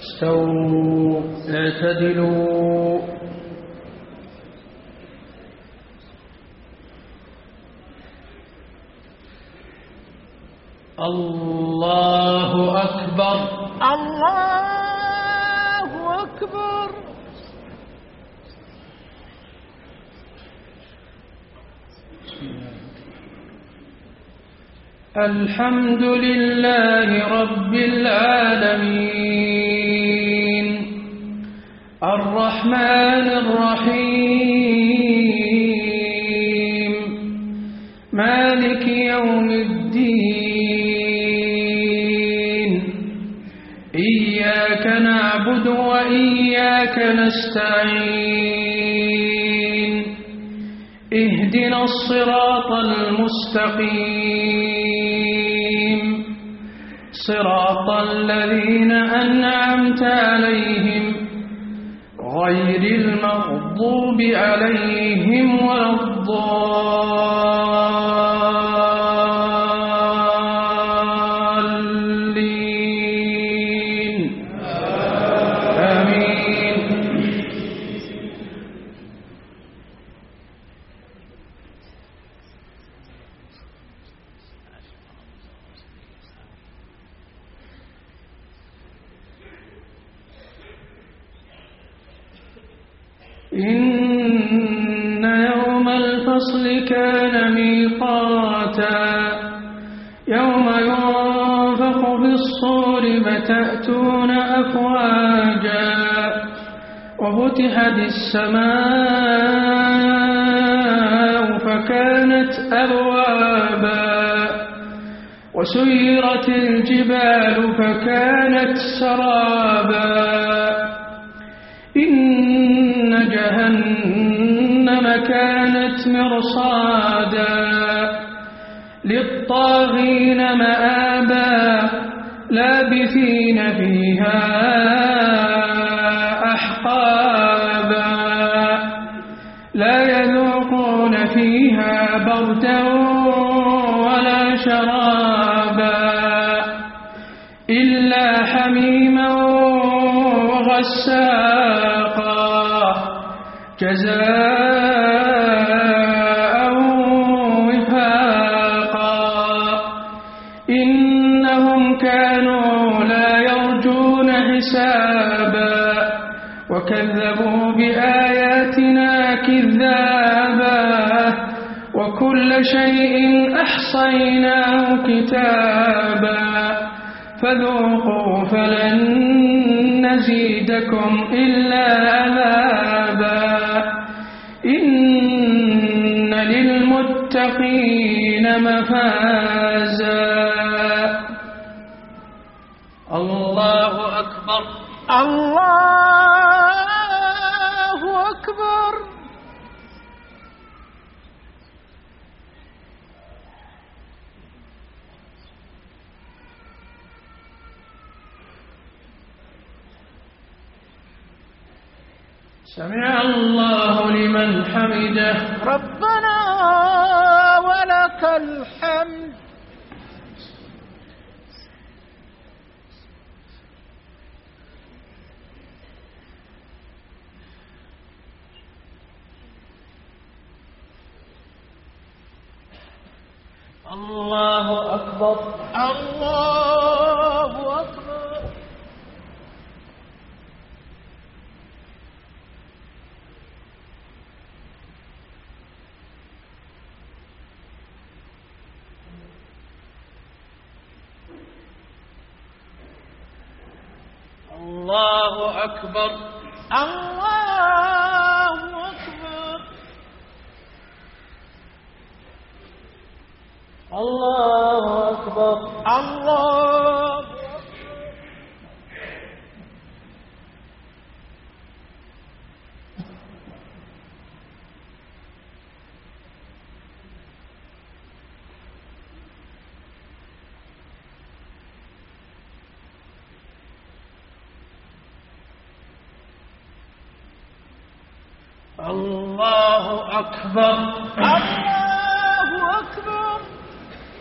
استووا اعتدلوا. الله أكبر. الله أكبر. الحمد لله رب العالمين الرحمن الرحيم مالك يوم الدين إياك نعبد وإياك نستعين اهدنا الصراط المستقيم صراط الذين أنعمت عليهم غير المغضوب عليهم ولا الضالين آمين. إن يوم الفصل كان ميقاتا يوم ينفخ في الصور فتأتون أفواجا وفتحت السماء فكانت أبوابا وسيرت الجبال فكانت سرابا إن جهنم كانت مرصادا للطاغين مآبا لابثين فيها أحقابا لا يذوقون فيها بردا ولا شرابا إلا حميما وغساقا جزاء وفاقا إنهم كانوا لا يرجون حسابا وكذبوا بآياتنا كذابا وكل شيء أحصيناه كتابا فذوقوا فلن نزيدكم إلا عذابا إن للمتقين مفازا. الله أكبر. الله أكبر. سمع الله لمن حمده. ربنا ولك الحمد. الله أكبر. الله أكبر. الله أكبر. الله أكبر. الله أكبر. الله الله أكبر. الله أكبر.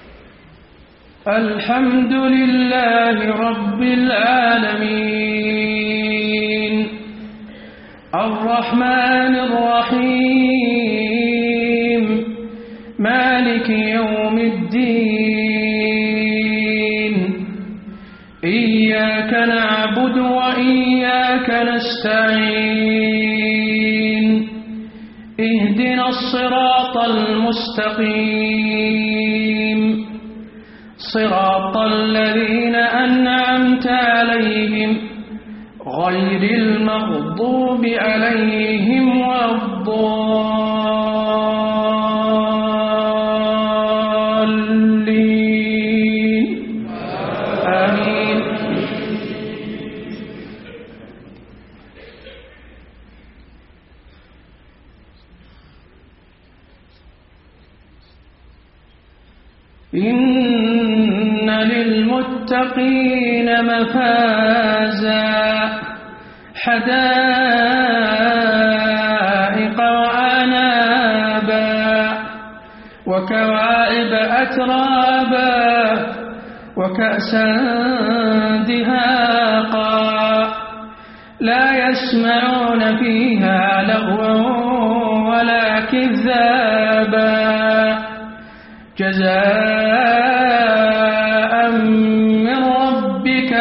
الحمد لله رب العالمين الرحمن الرحيم مالك يوم الدين إياك نعبد وإياك نستعين اهدنا الصراط المستقيم صراط الذين أنعمت عليهم غير المغضوب عليهم ولا الضالين آمين. إن للمتقين مفازا حدائق وأعنابا وكواعب أترابا وكأسا دهاقا لا يسمعون فيها لغوا ولا كذابا جزاء من ربك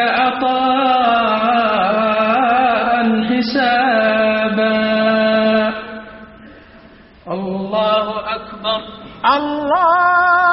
عطاء حسابا. الله أكبر. الله